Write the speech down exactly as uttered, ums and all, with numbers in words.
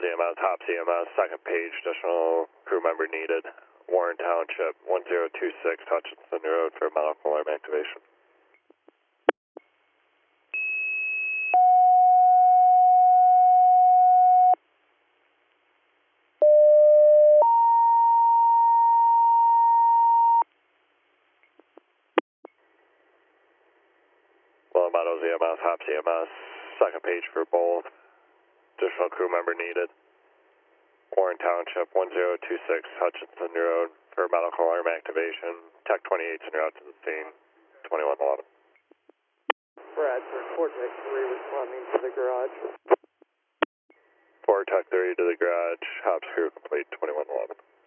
E M S, Hops E M S, second page, additional crew member needed. Warren Township, one zero two six, Hutchinson Road for medical alarm activation. Long Meadows E M S, Hops E M S, second page for both. Additional crew member needed. Warren Township, one zero two six, Hutchinson Road for medical alarm activation. Tech twenty-eight's en route to the scene, twenty-one eleven. Bradford, Vortex three responding to the garage. four Tech three to the garage, Hops crew complete, twenty-one eleven.